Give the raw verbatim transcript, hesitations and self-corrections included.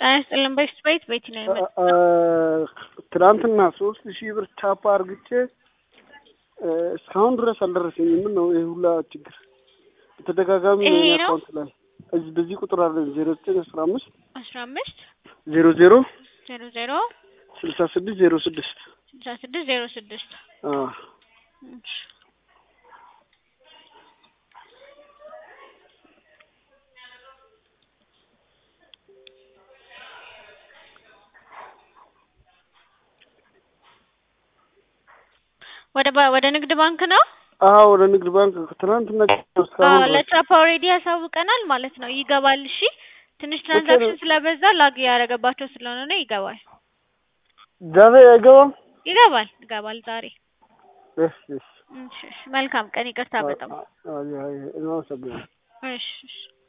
አይስጥልም በስት ቤት ቤት ነው የመጣው ትናንትና ሶስት ሺህ ብር ቻፓ አርግቼ እስካሁን ድረስ አልደረሰኝም ምን ነው ይሄ ሁላ ችግር ተደጋጋሚ ነው ያቆንት ላይ እዚህ በዚህ ቁጥር አለ ዜሮ ዘጠኝ አስራ አምስት አስራ አምስት ዜሮ ዜሮ ዜሮ ዜሮ ስልሳ ስድስት ዜሮ ስድስት ስልሳ ስድስት ዜሮ ስድስት አዎ ወደ ወደ ንግድ ባንክ ነው አዎ ወደ ንግድ ባንክ ትናንትና አዎ ለቻፓ ኦሬዲ ያሳውቀናል ማለት ነው ይገባል እሺ ትንሽ ትራንዛክሽን ስለበዛ ላግ ያረጋባቸው ስለሆነ ነው ይገባል ዛሬ አይገባም ይገባል ይገባል ዛሬ እሺ እሺ እሺ መልካም ቀን ይቅርታ በጣም አይ አይ ነው ሰብለ እሺ